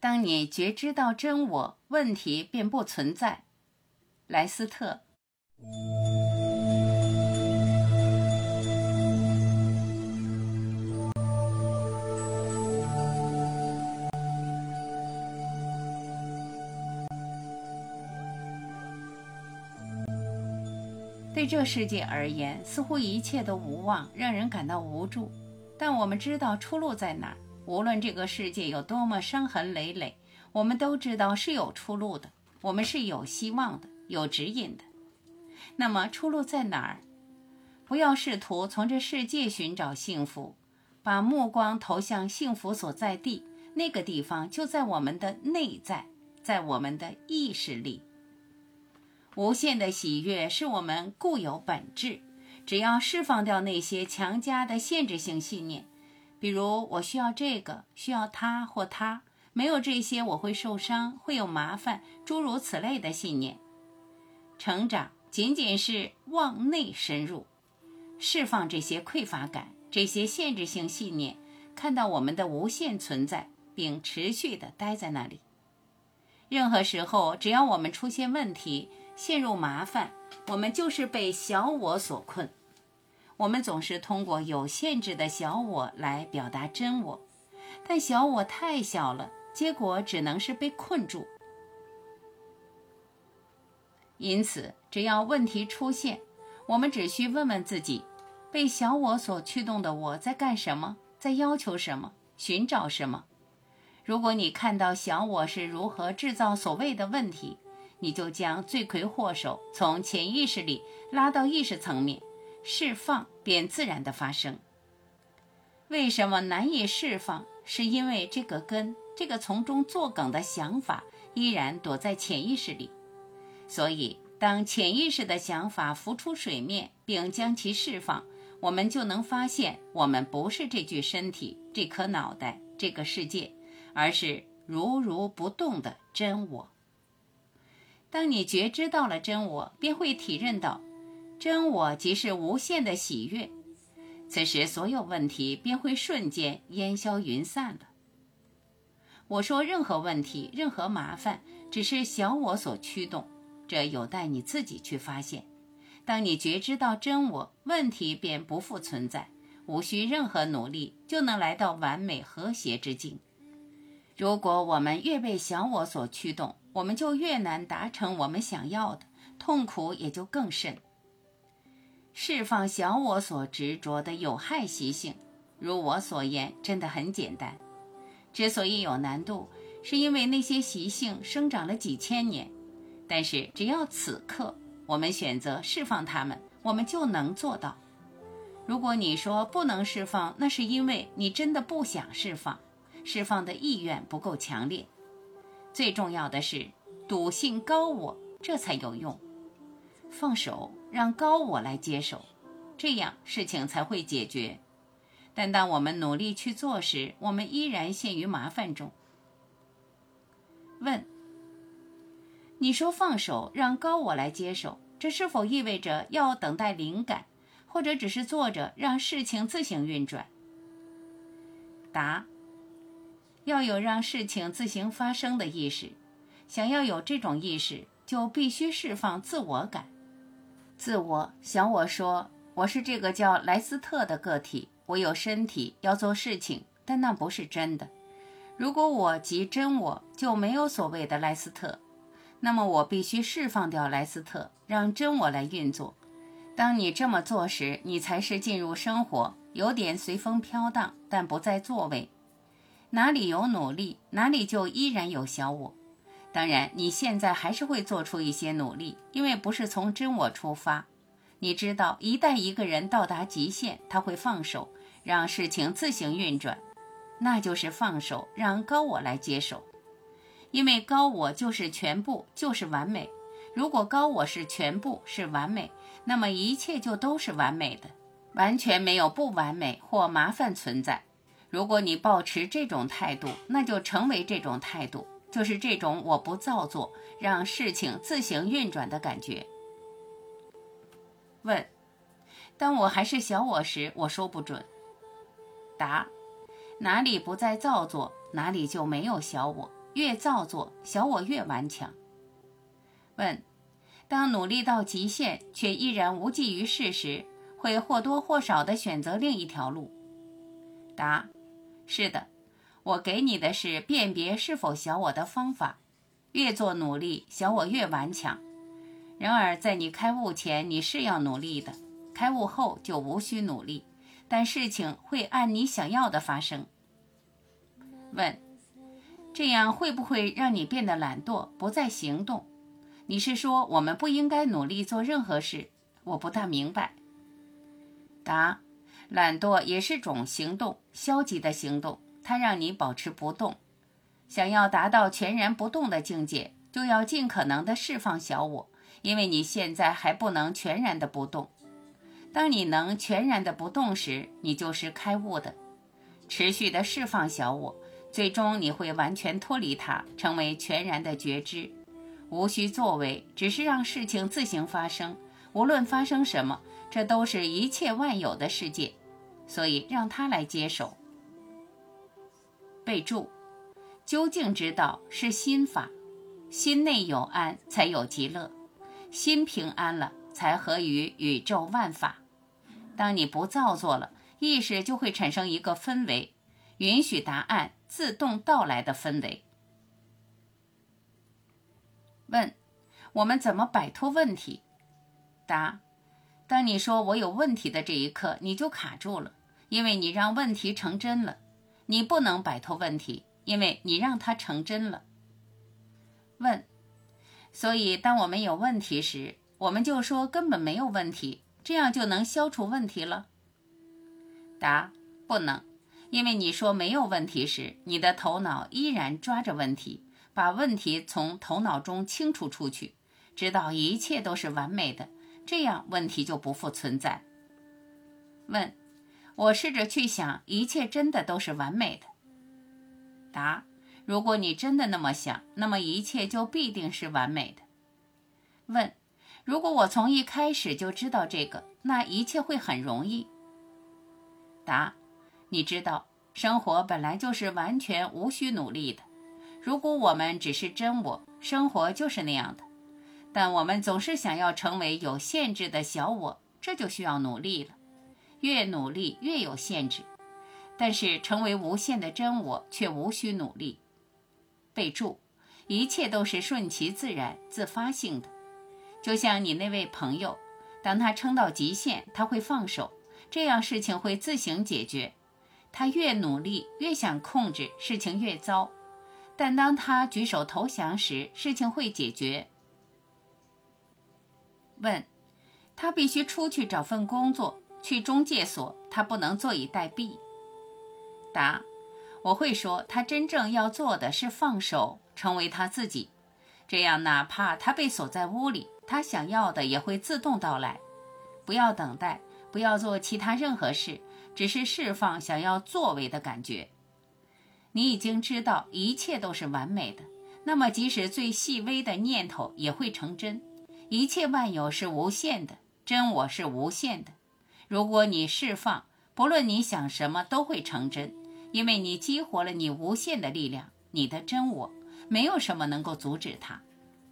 当你觉知到真我，问题便不存在。莱斯特。对这世界而言，似乎一切都无望，让人感到无助。但我们知道出路在哪儿。无论这个世界有多么伤痕累累，我们都知道是有出路的，我们是有希望的，有指引的。那么出路在哪儿？不要试图从这世界寻找幸福，把目光投向幸福所在地，那个地方就在我们的内在，在我们的意识里。无限的喜悦是我们固有本质，只要释放掉那些强加的限制性信念，比如我需要这个，需要他或他，没有这些我会受伤，会有麻烦，诸如此类的信念。成长仅仅是往内深入，释放这些匮乏感，这些限制性信念，看到我们的无限存在，并持续地待在那里。任何时候，只要我们出现问题，陷入麻烦，我们就是被小我所困。我们总是通过有限制的小我来表达真我，但小我太小了，结果只能是被困住。因此，只要问题出现，我们只需问问自己，被小我所驱动的我在干什么，在要求什么，寻找什么。如果你看到小我是如何制造所谓的问题，你就将罪魁祸首从潜意识里拉到意识层面，释放便自然地发生。为什么难以释放？是因为这个根，这个从中作梗的想法依然躲在潜意识里。所以当潜意识的想法浮出水面并将其释放，我们就能发现我们不是这具身体，这颗脑袋，这个世界，而是如如不动的真我。当你觉知到了真我，便会体认到真我即是无限的喜悦，此时所有问题便会瞬间烟消云散了。我说任何问题，任何麻烦，只是小我所驱动，这有待你自己去发现。当你觉知到真我，问题便不复存在，无需任何努力就能来到完美和谐之境。如果我们越被小我所驱动，我们就越难达成我们想要的，痛苦也就更甚。释放小我所执着的有害习性，如我所言，真的很简单。之所以有难度，是因为那些习性生长了几千年，但是只要此刻我们选择释放它们，我们就能做到。如果你说不能释放，那是因为你真的不想释放，释放的意愿不够强烈。最重要的是笃信高我，这才有用。放手，让高我来接手，这样事情才会解决。但当我们努力去做时，我们依然陷于麻烦中。问：你说放手，让高我来接手，这是否意味着要等待灵感，或者只是坐着让事情自行运转？答：要有让事情自行发生的意识。想要有这种意识，就必须释放自我感。自我，小我说，我是这个叫莱斯特的个体，我有身体，要做事情，但那不是真的。如果我即真我，就没有所谓的莱斯特，那么我必须释放掉莱斯特，让真我来运作。当你这么做时，你才是进入生活，有点随风飘荡，但不在座位。哪里有努力，哪里就依然有小我。当然，你现在还是会做出一些努力，因为不是从真我出发。你知道，一旦一个人到达极限，他会放手，让事情自行运转，那就是放手，让高我来接手。因为高我就是全部，就是完美。如果高我是全部，是完美，那么一切就都是完美的，完全没有不完美或麻烦存在。如果你抱持这种态度，那就成为这种态度，就是这种我不造作，让事情自行运转的感觉。问：当我还是小我时，我说不准。答：哪里不再造作，哪里就没有小我。 越造作，小我越顽强。问：当努力到极限却依然无济于事时，会或多或少地选择另一条路？答：是的，我给你的是辨别是否小我的方法。越做努力，小我越顽强。然而在你开悟前，你是要努力的，开悟后就无需努力，但事情会按你想要的发生。问：这样会不会让你变得懒惰，不再行动？你是说我们不应该努力做任何事？我不大明白。答：懒惰也是种行动，消极的行动，它让你保持不动。想要达到全然不动的境界，就要尽可能的释放小我，因为你现在还不能全然的不动。当你能全然的不动时，你就是开悟的。持续的释放小我，最终你会完全脱离它，成为全然的觉知。无需作为，只是让事情自行发生，无论发生什么，这都是一切万有的世界，所以让它来接手。备注：究竟之道是心法，心内有安，才有极乐。心平安了，才合于宇宙万法。当你不造作了，意识就会产生一个氛围，允许答案自动到来的氛围。问：我们怎么摆脱问题？答：当你说我有问题的这一刻，你就卡住了，因为你让问题成真了。你不能摆脱问题，因为你让它成真了。问：所以当我们有问题时，我们就说根本没有问题，这样就能消除问题了？答：不能，因为你说没有问题时，你的头脑依然抓着问题，把问题从头脑中清除出去，知道一切都是完美的，这样问题就不复存在。问：我试着去想，一切真的都是完美的。答：如果你真的那么想，那么一切就必定是完美的。问：如果我从一开始就知道这个，那一切会很容易。答：你知道，生活本来就是完全无需努力的。如果我们只是真我，生活就是那样的。但我们总是想要成为有限制的小我，这就需要努力了。越努力越有限制，但是成为无限的真我却无需努力。备注：一切都是顺其自然、自发性的。就像你那位朋友，当他撑到极限，他会放手，这样事情会自行解决。他越努力，越想控制，事情越糟。但当他举手投降时，事情会解决。问：他必须出去找份工作，去中介所，他不能坐以待毙。答：我会说他真正要做的是放手，成为他自己，这样哪怕他被锁在屋里，他想要的也会自动到来。不要等待，不要做其他任何事，只是释放想要作为的感觉。你已经知道一切都是完美的，那么即使最细微的念头也会成真。一切万有是无限的，真我是无限的。如果你释放，不论你想什么都会成真，因为你激活了你无限的力量，你的真我，没有什么能够阻止它。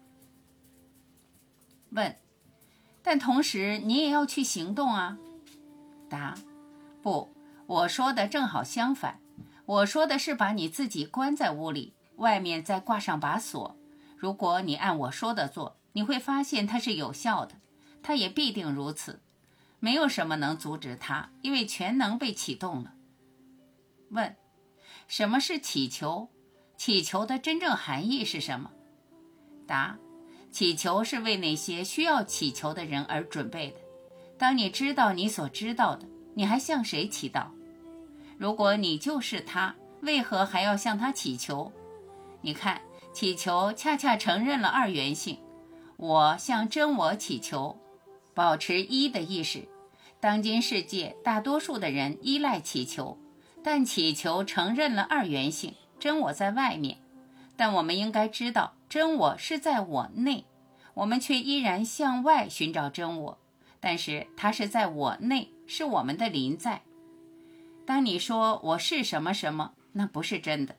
问：但同时你也要去行动啊。答：不，我说的正好相反。我说的是把你自己关在屋里，外面再挂上把锁。如果你按我说的做，你会发现它是有效的，它也必定如此。没有什么能阻止它，因为全能被启动了。问：什么是祈求？祈求的真正含义是什么？答：祈求是为那些需要祈求的人而准备的。当你知道你所知道的，你还向谁祈祷？如果你就是他，为何还要向他祈求？你看，祈求恰恰承认了二元性。我向真我祈求，保持一的意识。当今世界大多数的人依赖祈求，但祈求承认了二元性，真我在外面。但我们应该知道，真我是在我内，我们却依然向外寻找真我，但是它是在我内，是我们的临在。当你说我是什么什么，那不是真的。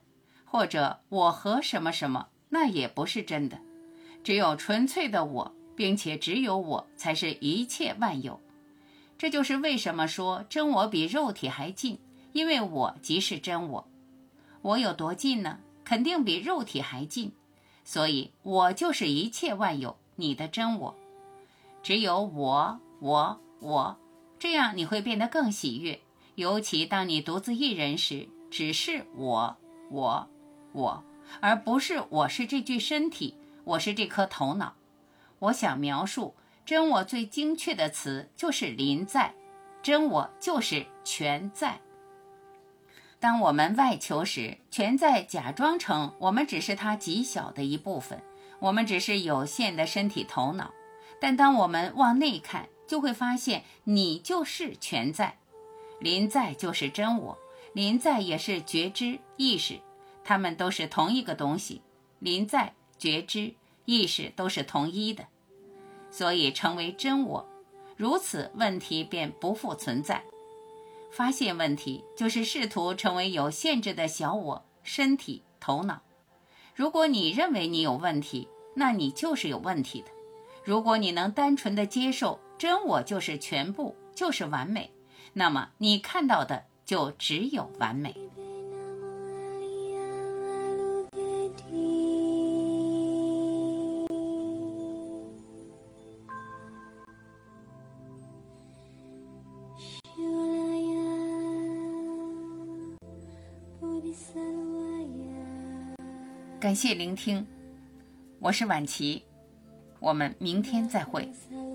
或者我和什么什么，那也不是真的。只有纯粹的我，并且只有我才是一切万有。这就是为什么说真我比肉体还近，因为我即是真我。我有多近呢？肯定比肉体还近。所以我就是一切万有，你的真我。只有我，这样你会变得更喜悦。尤其当你独自一人时，只是我，而不是我是这具身体，我是这颗头脑。我想描述真我最精确的词就是临在，真我就是全在。当我们外求时，全在假装成我们只是它极小的一部分，我们只是有限的身体头脑。但当我们往内看，就会发现你就是全在。临在就是真我，临在也是觉知意识，它们都是同一个东西。临在、觉知、意识都是同一的，所以成为真我，如此问题便不复存在。发现问题就是试图成为有限制的小我、身体、头脑。如果你认为你有问题，那你就是有问题的。如果你能单纯的接受真我就是全部，就是完美，那么你看到的就只有完美。感谢聆听，我是婉琪，我们明天再会。